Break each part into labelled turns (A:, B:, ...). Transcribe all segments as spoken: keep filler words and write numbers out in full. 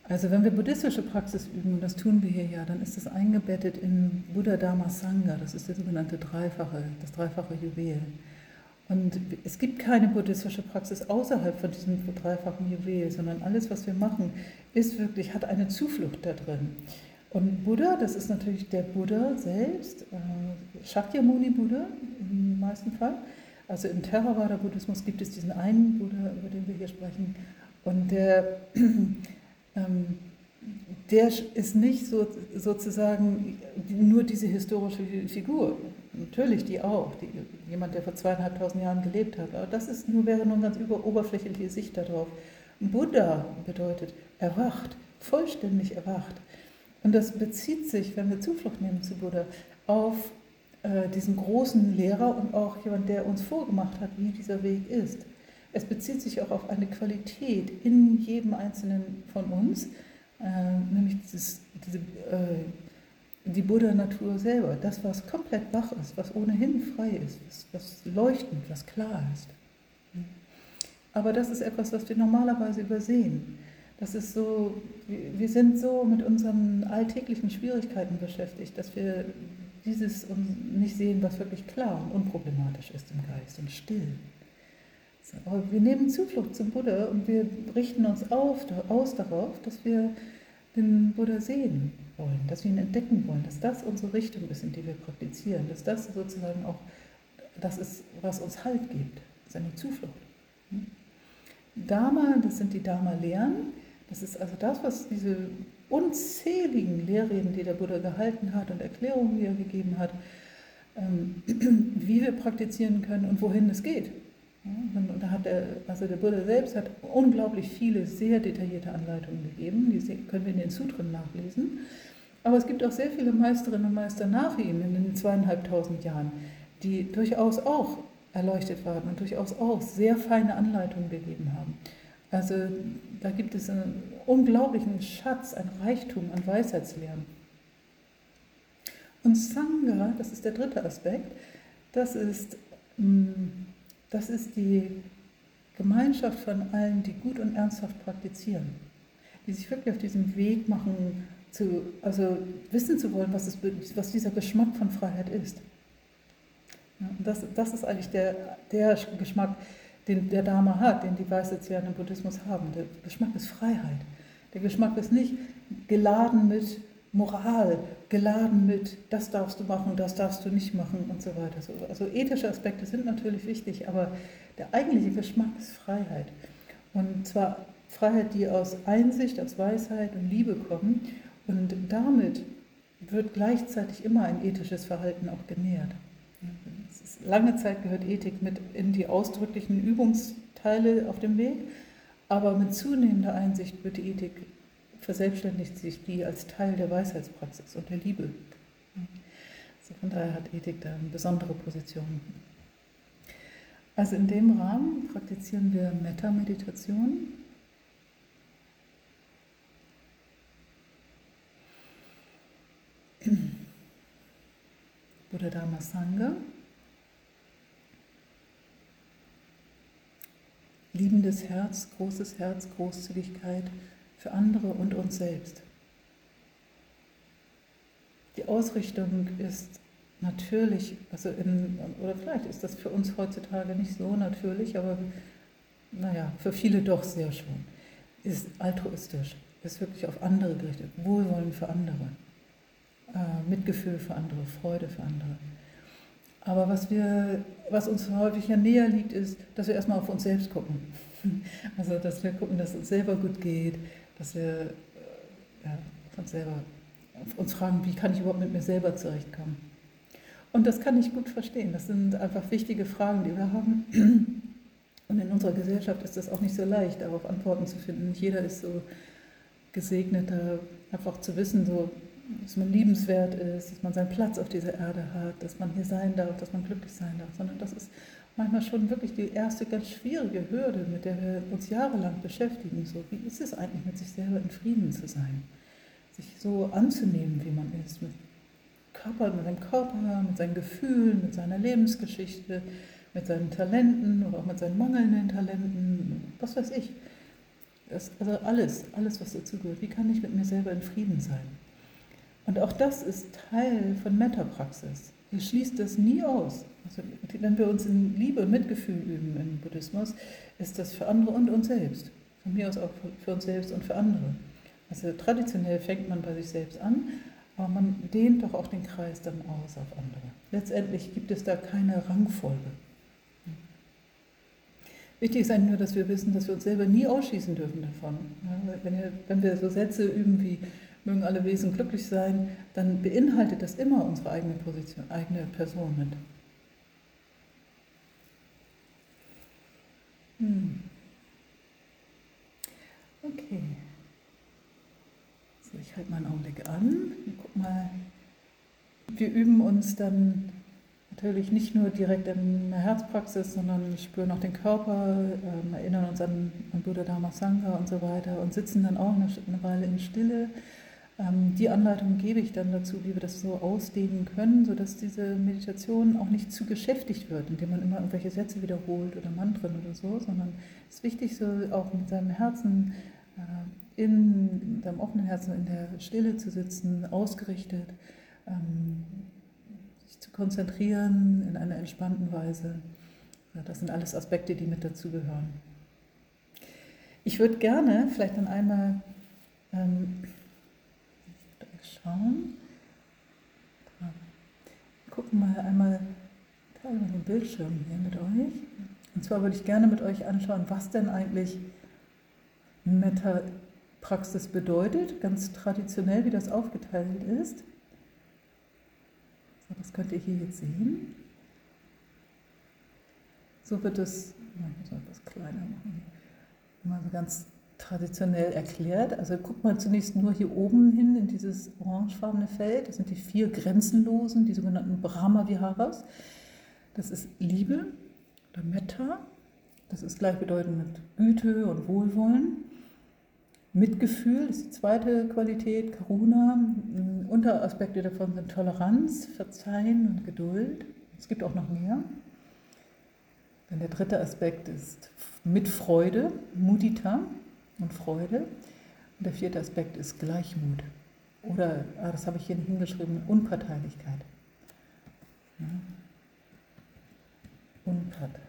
A: Also wenn wir buddhistische Praxis üben, und das tun wir hier ja, dann ist das eingebettet in Buddha Dharma Sangha, das ist der sogenannte dreifache, das dreifache Juwel. Und es gibt keine buddhistische Praxis außerhalb von diesem dreifachen Juwel, sondern alles, was wir machen, ist wirklich, hat eine Zuflucht da drin. Und Buddha, das ist natürlich der Buddha selbst, äh, Shakyamuni Buddha im meisten Fall. Also im Theravada-Buddhismus gibt es diesen einen Buddha, über den wir hier sprechen, und der, ähm, der ist nicht so, sozusagen nur diese historische Figur. Natürlich die auch, die, jemand, der vor zweieinhalbtausend Jahren gelebt hat. Aber das ist nur, wäre nur eine ganz über, oberflächliche Sicht darauf. Buddha bedeutet erwacht, vollständig erwacht. Und das bezieht sich, wenn wir Zuflucht nehmen zu Buddha, auf äh, diesen großen Lehrer und auch jemand, der uns vorgemacht hat, wie dieser Weg ist. Es bezieht sich auch auf eine Qualität in jedem Einzelnen von uns, äh, nämlich dieses, diese, äh, die Buddha-Natur selber, das, was komplett wach ist, was ohnehin frei ist, was, was leuchtend, was klar ist. Aber das ist etwas, was wir normalerweise übersehen. Das ist so, wir sind so mit unseren alltäglichen Schwierigkeiten beschäftigt, dass wir dieses nicht sehen, was wirklich klar und unproblematisch ist im Geist und still. Aber wir nehmen Zuflucht zum Buddha und wir richten uns auf, aus darauf, dass wir den Buddha sehen wollen, dass wir ihn entdecken wollen, dass das unsere Richtung ist, in die wir praktizieren, dass das sozusagen auch das ist, was uns Halt gibt, seine Zuflucht. Dharma, das sind die Dharma-Lehren, das ist also das, was diese unzähligen Lehrreden, die der Buddha gehalten hat und Erklärungen, die er gegeben hat, wie wir praktizieren können und wohin es geht. Und da hat er, also der Buddha selbst hat unglaublich viele, sehr detaillierte Anleitungen gegeben, die können wir in den Sutren nachlesen. Aber es gibt auch sehr viele Meisterinnen und Meister nach ihm in den zweieinhalbtausend Jahren, die durchaus auch erleuchtet waren und durchaus auch sehr feine Anleitungen gegeben haben. Also da gibt es einen unglaublichen Schatz, ein Reichtum an Weisheitslehren. Und Sangha, das ist der dritte Aspekt, das ist, das ist die Gemeinschaft von allen, die gut und ernsthaft praktizieren, die sich wirklich auf diesen Weg machen, zu, also wissen zu wollen, was, es, was dieser Geschmack von Freiheit ist. Ja, und das, das ist eigentlich der, der Geschmack, den der Dharma hat, den die Weisheitslehrer im Buddhismus haben. Der Geschmack ist Freiheit. Der Geschmack ist nicht geladen mit Moral, geladen mit, das darfst du machen, das darfst du nicht machen und so weiter. Also ethische Aspekte sind natürlich wichtig, aber der eigentliche Geschmack ist Freiheit. Und zwar Freiheit, die aus Einsicht, aus Weisheit und Liebe kommen. Und damit wird gleichzeitig immer ein ethisches Verhalten auch genährt. Lange Zeit gehört Ethik mit in die ausdrücklichen Übungsteile auf dem Weg, aber mit zunehmender Einsicht wird die Ethik, verselbstständigt sich die als Teil der Weisheitspraxis und der Liebe. Also von daher hat Ethik da eine besondere Position. Also in dem Rahmen praktizieren wir Metta-Meditation. Buddha Dharma Sangha. Liebendes Herz, großes Herz, Großzügigkeit für andere und uns selbst. Die Ausrichtung ist natürlich, also in, oder vielleicht ist das für uns heutzutage nicht so natürlich, aber naja, für viele doch sehr schon, ist altruistisch, ist wirklich auf andere gerichtet, Wohlwollen für andere, äh, Mitgefühl für andere, Freude für andere. Aber was, wir, was uns häufig ja näher liegt, ist, dass wir erstmal auf uns selbst gucken. Also, dass wir gucken, dass es uns selber gut geht, dass wir ja, uns selber uns fragen, wie kann ich überhaupt mit mir selber zurechtkommen. Und das kann ich gut verstehen. Das sind einfach wichtige Fragen, die wir haben. Und in unserer Gesellschaft ist das auch nicht so leicht, darauf Antworten zu finden. Nicht jeder ist so gesegnet, einfach zu wissen, so, dass man liebenswert ist, dass man seinen Platz auf dieser Erde hat, dass man hier sein darf, dass man glücklich sein darf, sondern das ist manchmal schon wirklich die erste ganz schwierige Hürde, mit der wir uns jahrelang beschäftigen. So, wie ist es eigentlich, mit sich selber in Frieden zu sein? Sich so anzunehmen, wie man ist, mit, Körper, mit seinem Körper, mit seinen Gefühlen, mit seiner Lebensgeschichte, mit seinen Talenten oder auch mit seinen mangelnden Talenten, was weiß ich. Das, also alles, alles, was dazugehört. Wie kann ich mit mir selber in Frieden sein? Und auch das ist Teil von Metta-Praxis. Ihr schließt das nie aus. Also, wenn wir uns in Liebe und Mitgefühl üben im Buddhismus, ist das für andere und uns selbst. Von mir aus auch für uns selbst und für andere. Also traditionell fängt man bei sich selbst an, aber man dehnt doch auch den Kreis dann aus auf andere. Letztendlich gibt es da keine Rangfolge. Wichtig ist eigentlich nur, dass wir wissen, dass wir uns selber nie ausschließen dürfen davon. Ja, wenn, wir, wenn wir so Sätze üben wie mögen alle Wesen glücklich sein, dann beinhaltet das immer unsere eigene Position, eigene Person mit. Hm. Okay. So, ich halte mal einen Augenblick an. Guck mal. Wir üben uns dann natürlich nicht nur direkt in der Herzpraxis, sondern spüren auch den Körper, äh, erinnern uns an, an Buddha Dharma Sangha und so weiter und sitzen dann auch eine, eine Weile in Stille. Ähm, die Anleitung gebe ich dann dazu, wie wir das so ausdehnen können, sodass diese Meditation auch nicht zu geschäftigt wird, indem man immer irgendwelche Sätze wiederholt oder Mantren oder so, sondern es ist wichtig, so auch mit seinem Herzen, äh, in seinem offenen Herzen in der Stille zu sitzen, ausgerichtet, ähm, sich zu konzentrieren in einer entspannten Weise. Ja, das sind alles Aspekte, die mit dazugehören. Ich würde gerne vielleicht dann einmal ähm, schauen. Wir gucken mal einmal teilweise den Bildschirm hier mit euch. Und zwar würde ich gerne mit euch anschauen, was denn eigentlich Metta-Praxis bedeutet, ganz traditionell, wie das aufgeteilt ist. So, das könnt ihr hier jetzt sehen. So wird es, ich muss mal etwas kleiner machen, mal so ganz traditionell erklärt. Also guckt mal zunächst nur hier oben hin in dieses orangefarbene Feld. Das sind die vier Grenzenlosen, die sogenannten Brahma-Viharas. Das ist Liebe oder Metta. Das ist gleichbedeutend mit Güte und Wohlwollen. Mitgefühl ist die zweite Qualität, Karuna. Unteraspekte davon sind Toleranz, Verzeihen und Geduld. Es gibt auch noch mehr. Dann der dritte Aspekt ist Mitfreude, Mudita und Freude. Und der vierte Aspekt ist Gleichmut. Oder, ah, das habe ich hier nicht hingeschrieben, Unparteilichkeit. Ja. Unparteilichkeit.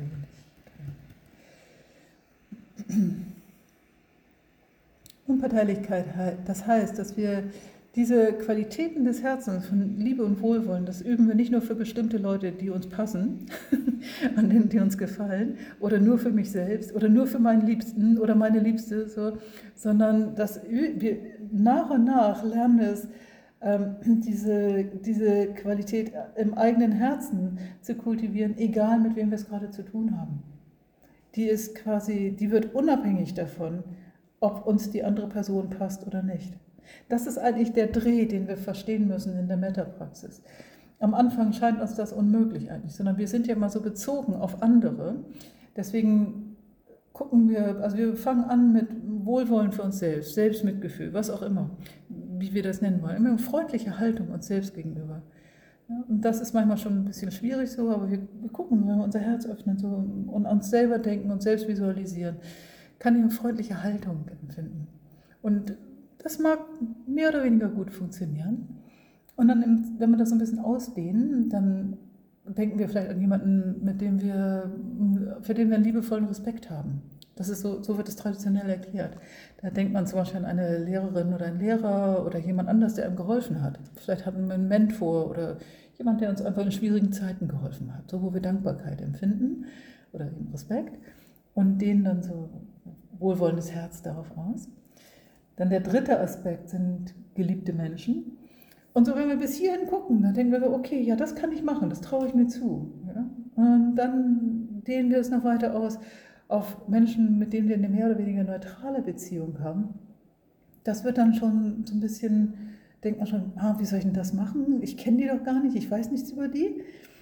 A: Unparteilichkeit, das heißt, dass wir diese Qualitäten des Herzens von Liebe und Wohlwollen, das üben wir nicht nur für bestimmte Leute, die uns passen, an denen die uns gefallen, oder nur für mich selbst, oder nur für meinen Liebsten oder meine Liebste, so, sondern dass wir nach und nach lernen es, ähm, diese, diese Qualität im eigenen Herzen zu kultivieren, egal mit wem wir es gerade zu tun haben. Die ist quasi, die wird unabhängig davon, ob uns die andere Person passt oder nicht. Das ist eigentlich der Dreh, den wir verstehen müssen in der Metta-Praxis. Am Anfang scheint uns das unmöglich eigentlich, sondern wir sind ja immer so bezogen auf andere. Deswegen gucken wir, also wir fangen an mit Wohlwollen für uns selbst, Selbstmitgefühl, was auch immer, wie wir das nennen wollen. Immer eine freundliche Haltung uns selbst gegenüber. Ja, und das ist manchmal schon ein bisschen schwierig so, aber wir, wir gucken, wenn wir unser Herz öffnen so, und uns selber denken und selbst visualisieren, kann ich eine freundliche Haltung empfinden. Und das mag mehr oder weniger gut funktionieren. Und dann, wenn wir das so ein bisschen ausdehnen, dann denken wir vielleicht an jemanden, mit dem wir, für den wir einen liebevollen Respekt haben. Das ist so, so wird es traditionell erklärt. Da denkt man zum Beispiel an eine Lehrerin oder einen Lehrer oder jemand anders, der einem geholfen hat. Vielleicht hatten wir einen Mentor oder jemand, der uns einfach in schwierigen Zeiten geholfen hat, so wo wir Dankbarkeit empfinden oder eben Respekt und dehnen dann so wohlwollendes Herz darauf aus. Dann der dritte Aspekt sind geliebte Menschen. Und so, wenn wir bis hierhin gucken, dann denken wir so, okay, ja, das kann ich machen, das traue ich mir zu. Ja? Und dann dehnen wir es noch weiter aus auf Menschen, mit denen wir eine mehr oder weniger neutrale Beziehung haben. Das wird dann schon so ein bisschen, denkt man schon, ah, wie soll ich denn das machen? Ich kenne die doch gar nicht, ich weiß nichts über die.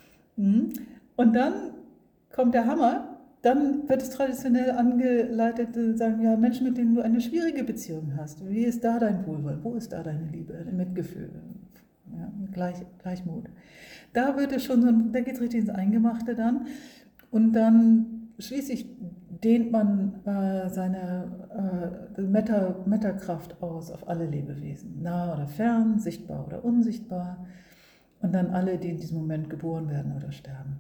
A: Und dann kommt der Hammer. Dann wird es traditionell angeleitet, zu sagen, ja, Menschen, mit denen du eine schwierige Beziehung hast. Wie ist da dein Wohlwollen? Wo ist da deine Liebe, dein Mitgefühl, ja, Gleich, Gleichmut? Da wird es schon so, da geht es richtig ins Eingemachte dann. Und dann schließe ich dehnt man äh, seine äh, Meta, Metakraft aus auf alle Lebewesen, nah oder fern, sichtbar oder unsichtbar, und dann alle, die in diesem Moment geboren werden oder sterben.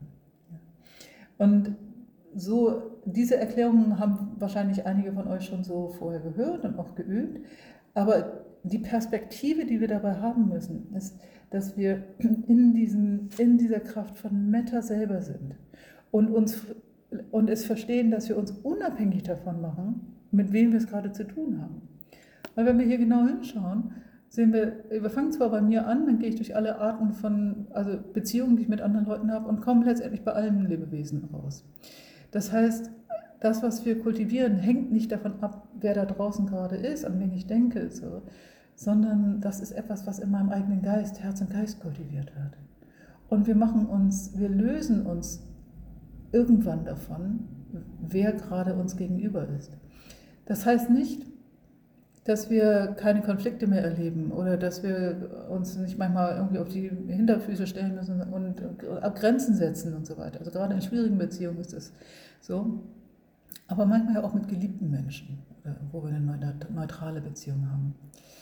A: Und so, diese Erklärungen haben wahrscheinlich einige von euch schon so vorher gehört und auch geübt, aber die Perspektive, die wir dabei haben müssen, ist, dass wir in, diesem, in dieser Kraft von Metta selber sind und, uns, und es verstehen, dass wir uns unabhängig davon machen, mit wem wir es gerade zu tun haben. Weil wenn wir hier genau hinschauen, sehen wir, wir fangen zwar bei mir an, dann gehe ich durch alle Arten von also Beziehungen, die ich mit anderen Leuten habe, und komme letztendlich bei allen Lebewesen raus. Das heißt, das, was wir kultivieren, hängt nicht davon ab, wer da draußen gerade ist, an wen ich denke, so, sondern das ist etwas, was in meinem eigenen Geist, Herz und Geist kultiviert wird. Und wir machen uns, wir lösen uns irgendwann davon, wer gerade uns gegenüber ist. Das heißt nicht, dass wir keine Konflikte mehr erleben oder dass wir uns nicht manchmal irgendwie auf die Hinterfüße stellen müssen und Grenzen setzen und so weiter. Also gerade in schwierigen Beziehungen ist das so. Aber manchmal ja auch mit geliebten Menschen, wo wir eine neutrale Beziehung haben.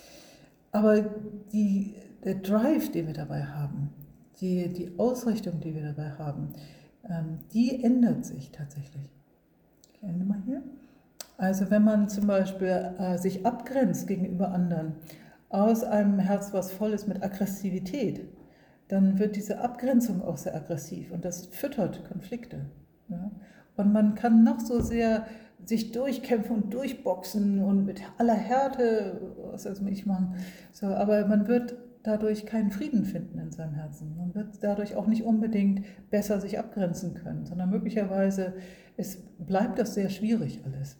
A: Aber die, der Drive, den wir dabei haben, die, die Ausrichtung, die wir dabei haben, die ändert sich tatsächlich. Ich ende mal hier. Also wenn man zum Beispiel äh, sich abgrenzt gegenüber anderen aus einem Herz, was voll ist mit Aggressivität, dann wird diese Abgrenzung auch sehr aggressiv und das füttert Konflikte. Ja? Und man kann noch so sehr sich durchkämpfen und durchboxen und mit aller Härte, was also ich mache, so, aber man wird dadurch keinen Frieden finden in seinem Herzen. Man wird dadurch auch nicht unbedingt besser sich abgrenzen können, sondern möglicherweise es bleibt das sehr schwierig alles.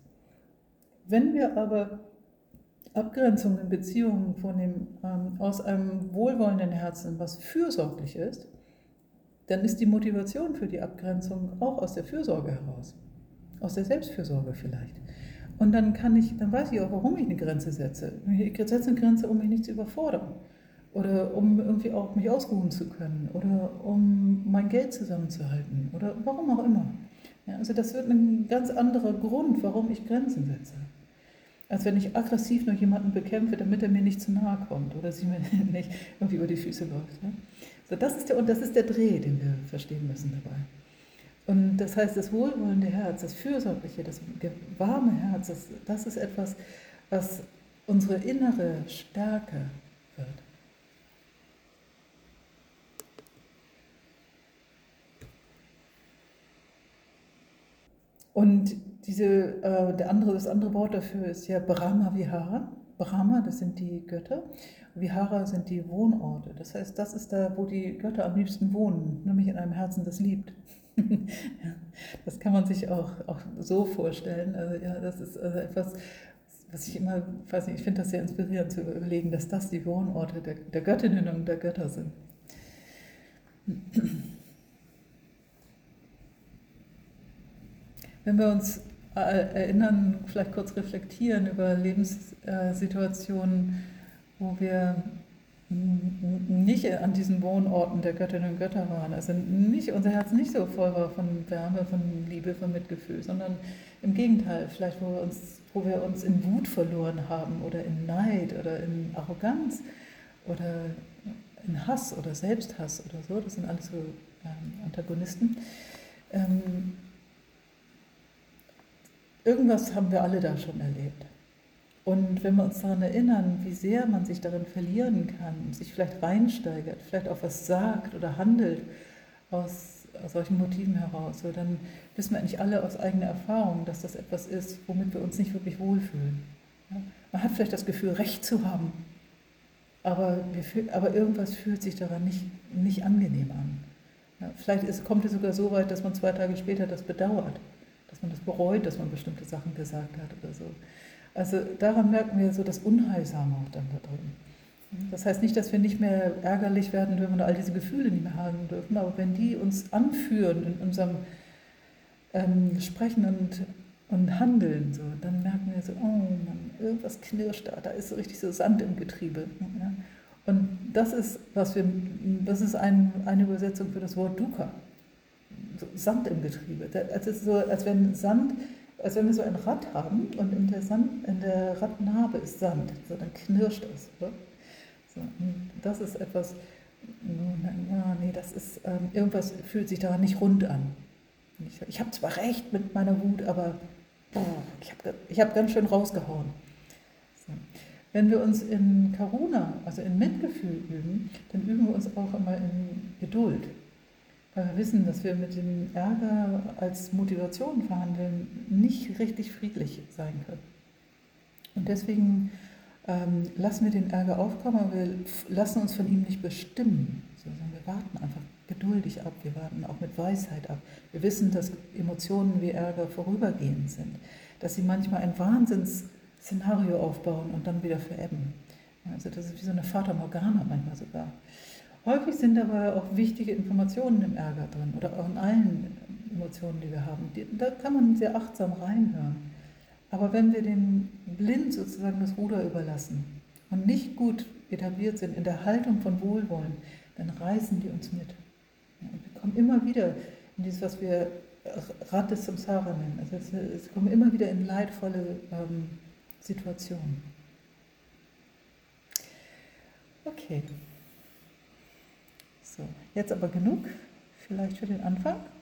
A: Wenn wir aber Abgrenzung in Beziehungen vornehmen ähm, aus einem wohlwollenden Herzen, was fürsorglich ist, dann ist die Motivation für die Abgrenzung auch aus der Fürsorge heraus, aus der Selbstfürsorge vielleicht. Und dann kann ich, dann weiß ich auch, warum ich eine Grenze setze. Ich setze eine Grenze, um mich nicht zu überfordern oder um irgendwie auch mich ausruhen zu können oder um mein Geld zusammenzuhalten oder warum auch immer. Ja, also das wird ein ganz anderer Grund, warum ich Grenzen setze, als wenn ich aggressiv nur jemanden bekämpfe, damit er mir nicht zu nahe kommt oder sie mir nicht irgendwie über die Füße läuft. Ja? So, das ist der, und das ist der Dreh, den wir verstehen müssen dabei. Und das heißt, das wohlwollende Herz, das fürsorgliche, das warme Herz, das, das ist etwas, was unsere innere Stärke wird. Und diese, äh, der andere, das andere Wort dafür ist ja Brahma Vihara. Brahma, das sind die Götter. Vihara sind die Wohnorte. Das heißt, das ist da, wo die Götter am liebsten wohnen, nämlich in einem Herzen, das liebt. Ja, das kann man sich auch, auch so vorstellen. Also ja, das ist also etwas, was ich immer, weiß nicht, ich finde das sehr inspirierend zu überlegen, dass das die Wohnorte der, der Göttinnen und der Götter sind. Wenn wir uns erinnern, vielleicht kurz reflektieren über Lebenssituationen, wo wir nicht an diesen Wohnorten der Göttinnen und Götter waren, also nicht, unser Herz nicht so voll war von Wärme, von Liebe, von Mitgefühl, sondern im Gegenteil, vielleicht wo wir uns, wo wir uns in Wut verloren haben oder in Neid oder in Arroganz oder in Hass oder Selbsthass oder so, das sind alles so ähm, Antagonisten. Ähm, Irgendwas haben wir alle da schon erlebt. Und wenn wir uns daran erinnern, wie sehr man sich darin verlieren kann, sich vielleicht reinsteigert, vielleicht auch was sagt oder handelt aus, aus solchen Motiven heraus, so, dann wissen wir eigentlich alle aus eigener Erfahrung, dass das etwas ist, womit wir uns nicht wirklich wohlfühlen. Ja? Man hat vielleicht das Gefühl, Recht zu haben, aber, wir, aber irgendwas fühlt sich daran nicht, nicht angenehm an. Ja? Vielleicht ist, kommt es sogar so weit, dass man zwei Tage später das bedauert. Dass man das bereut, dass man bestimmte Sachen gesagt hat oder so. Also daran merken wir so das Unheilsame auch dann da drin. Das heißt nicht, dass wir nicht mehr ärgerlich werden dürfen oder all diese Gefühle nicht mehr haben dürfen, aber wenn die uns anführen in unserem ähm, Sprechen und, und Handeln, so, dann merken wir so, oh Mann, irgendwas knirscht da, da ist so richtig so Sand im Getriebe. Ja? Und das ist, was wir, das ist ein, eine Übersetzung für das Wort Dukkha. So Sand im Getriebe. Es ist so, als wenn Sand als wenn wir so ein Rad haben und in der, Sand, in der Radnabe ist Sand, so, dann knirscht es. Oder? So, das ist etwas, ja, nee, das ist, ähm, irgendwas fühlt sich daran nicht rund an. Ich, ich habe zwar recht mit meiner Wut, aber boah, ich habe ich hab ganz schön rausgehauen. So. Wenn wir uns in Karuna, also in Mitgefühl üben, dann üben wir uns auch immer in Geduld. Weil wir wissen, dass wir mit dem Ärger als Motivation verhandeln, nicht richtig friedlich sein können. Und deswegen ähm, lassen wir den Ärger aufkommen, aber wir lassen uns von ihm nicht bestimmen, sondern wir warten einfach geduldig ab, wir warten auch mit Weisheit ab. Wir wissen, dass Emotionen wie Ärger vorübergehend sind, dass sie manchmal ein Wahnsinnsszenario aufbauen und dann wieder verebben. Also das ist wie so eine Fata Morgana manchmal sogar. Häufig sind dabei auch wichtige Informationen im Ärger drin oder auch in allen Emotionen, die wir haben. Da kann man sehr achtsam reinhören. Aber wenn wir den blind sozusagen das Ruder überlassen und nicht gut etabliert sind in der Haltung von Wohlwollen, dann reißen die uns mit. Und wir kommen immer wieder in dieses, was wir Rad des Samsara nennen. Also es, es kommen immer wieder in leidvolle ähm, Situationen. Okay. So, jetzt aber genug, vielleicht für den Anfang.